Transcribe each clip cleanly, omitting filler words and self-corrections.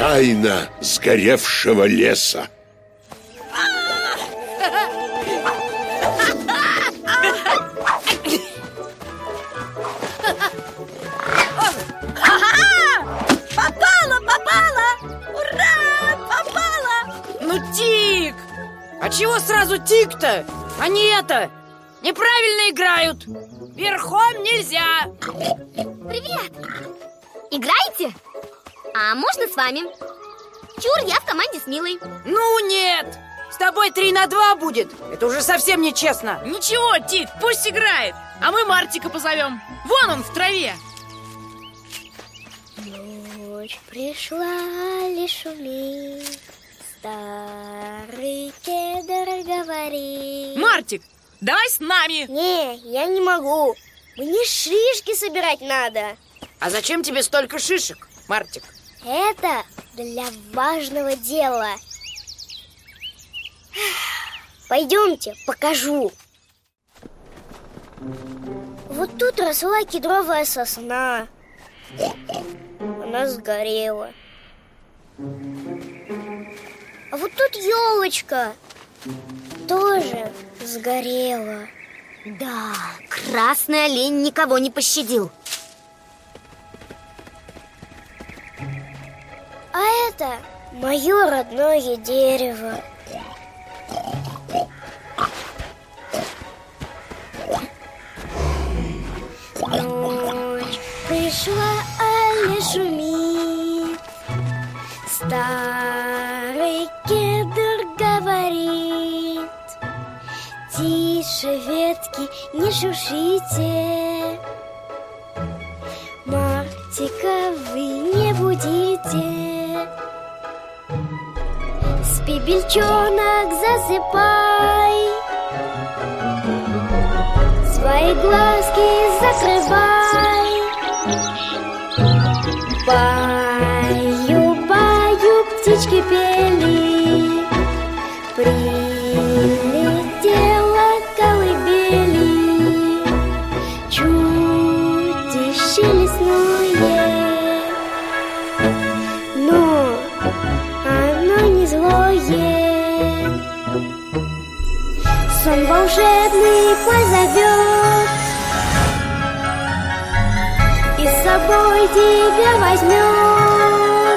тайна сгоревшего леса. Тик! А чего сразу тик-то? Они неправильно играют. Верхом нельзя. Привет! Играете? А можно с вами? Чур, я в команде с Милой. Ну нет! С тобой 3 на 2 будет. Это уже совсем нечестно. Ничего, Тик, пусть играет. А мы Мартика позовем. Вон он в траве. Ночь пришла, лишь шумит. Старый кедр говорит. Мартик, давай с нами. Не, я не могу. Мне шишки собирать надо. А зачем тебе столько шишек, Мартик? Это для важного дела. Пойдемте, покажу. Вот тут росла кедровая сосна. Она сгорела. А вот тут елочка тоже сгорела. Да, красный олень никого не пощадил. А это мое родное дерево. Ночь пришла, а лишь шумит. Старый кедр говорит: тише, ветки, не шушите, Мартика вы не будите. Спи, бельчонок, засыпай, свои глазки закрывай. Баю-баю, птички пели, прилетела колыбели, чудище лесное, но оно не злое. Сон волшебный позовет и с собой тебя возьмет,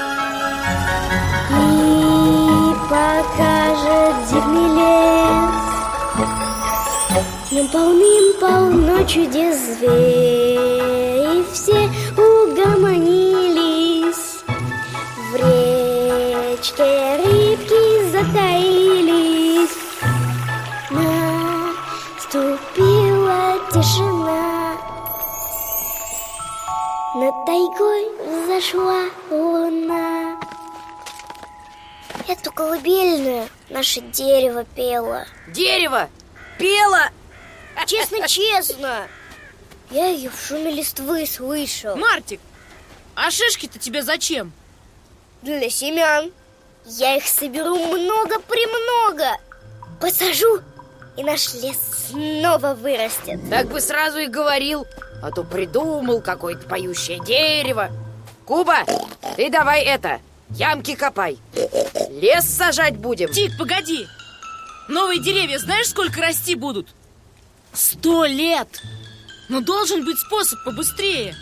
и покажет дивный лес. В нем полным-полно чудес, звери все угомонились. В речке рыбки затаились. Наступила тишина, над тайгой взошла луна. Эту колыбельную наше дерево пело. Дерево пело? Честно-честно. Я ее в шуме листвы слышал. Мартик, а шишки-то тебе зачем? Для семян. Я их соберу много-премного. Посажу, и наш лес снова вырастет. Так бы сразу и говорил, а то придумал какое-то поющее дерево. Куба, ты давай ямки копай. Лес сажать будем. Тик, погоди. Новые деревья знаешь, сколько расти будут? 100 лет. Но должен быть способ побыстрее.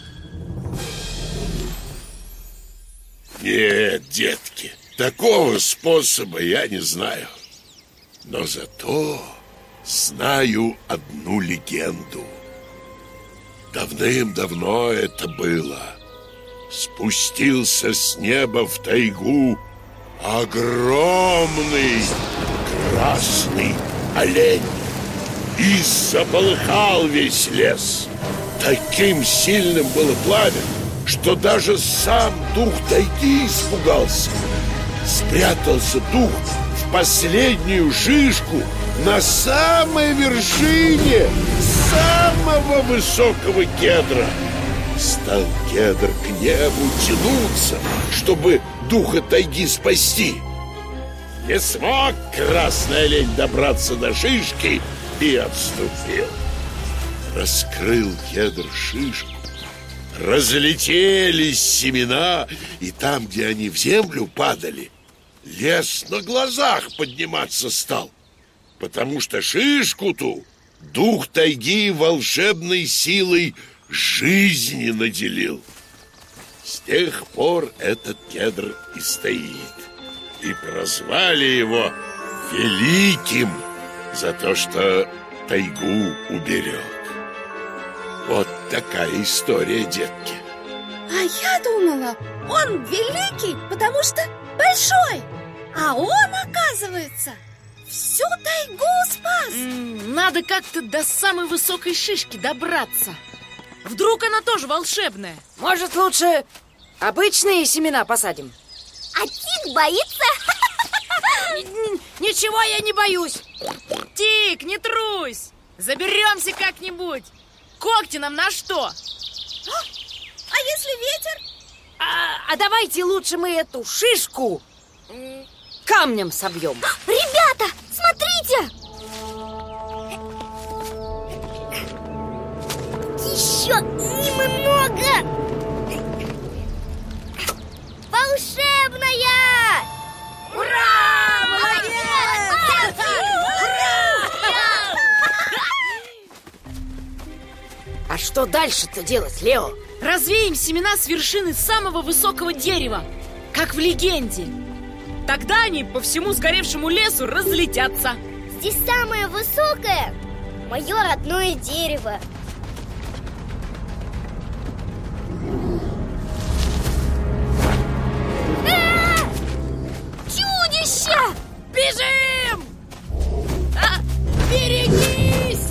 Нет, детки, такого способа я не знаю. Но зато знаю одну легенду. Давным-давно это было. Спустился с неба в тайгу огромный красный олень и заполыхал весь лес. Таким сильным было пламя, что даже сам дух тайги испугался. Спрятался дух в последнюю шишку на самой вершине самого высокого кедра. Стал кедр к небу тянуться, чтобы духа тайги спасти. Не смог красный олень добраться до шишки и отступил. Раскрыл кедр шишку, Разлетелись семена, и там, где они в землю падали, лес на глазах подниматься стал, потому что шишку ту дух тайги волшебной силой жизни наделил. С тех пор этот кедр и стоит. И прозвали его Великим за то, что тайгу уберег. Вот такая история, детки. А я думала, он великий, потому что большой. А он, оказывается, всю тайгу спас. Надо как-то до самой высокой шишки добраться. Вдруг она тоже волшебная? Может, лучше обычные семена посадим? А Тик боится? Ничего я не боюсь. Тик, не трусь. Заберемся как-нибудь. Когти нам на что? А если ветер? А давайте лучше мы эту шишку камнем собьем. Ребята, смотрите! Еще немного! Волшебная! Ура! Молодец! А что дальше-то делать, Лео? Развеем семена с вершины самого высокого дерева, как в легенде. Тогда они по всему сгоревшему лесу разлетятся. Здесь самое высокое — мое родное дерево. Чудище! Бежим! Берегись!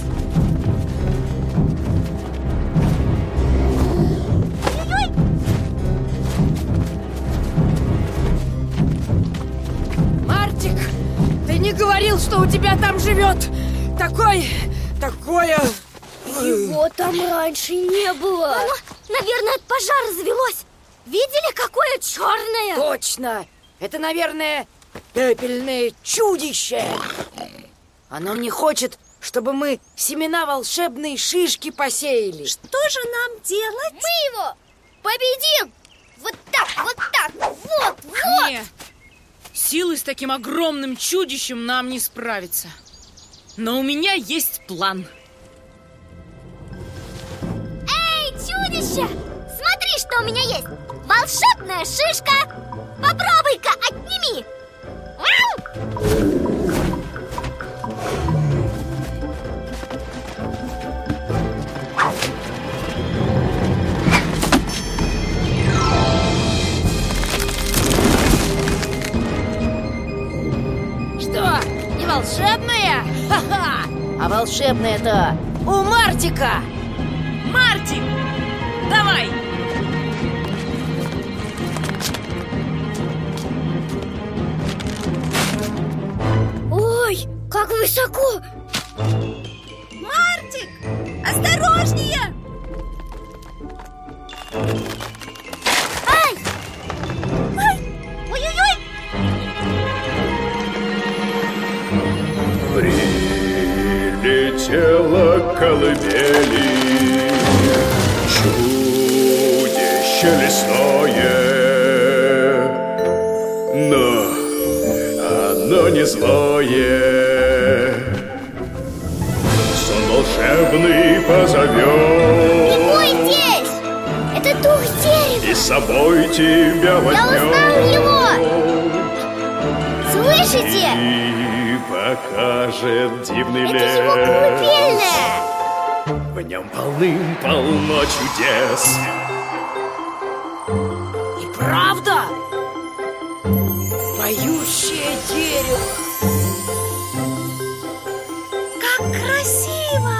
Мартик, ты не говорил, что у тебя там живет такое... Его там раньше не было. Оно, наверное, от пожара завелось. Видели, какое черное? Точно! Это, наверное, пепельное чудище. Оно не хочет, чтобы мы семена волшебной шишки посеяли. Что же нам делать? Мы его победим! Вот так, вот! Не, силой с таким огромным чудищем нам не справиться. Но у меня есть план. Эй, чудище! Смотри, что у меня есть! Волшебная шишка! Попробуй-ка, отними! Что, не волшебная? Ха-ха! А волшебная-то у Мартика! Мартик, давай! Ой, как высоко! Мартик, осторожнее! Ай! Ой-ой-ой! Прилетела колыбели, чудище лесное, но оно не злое. Сон волшебный позовет, Не бойтесь! Это дух дерева! и с собой тебя Я возьмет. узнал его! Слышите? И покажет дивный Это лес. его колыбельная! В нем полным-полно чудес. И правда? Поющее дерево! Как красиво!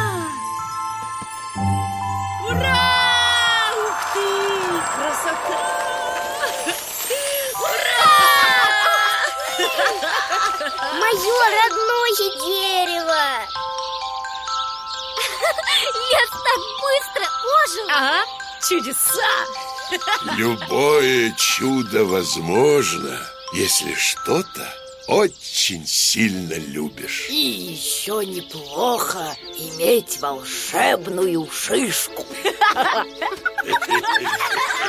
Ура! Ух ты! Красота! Мое родное дерево! Лес так быстро ожил! Ага, чудеса! Любое чудо возможно, если что-то очень сильно любишь. И еще неплохо иметь волшебную шишку.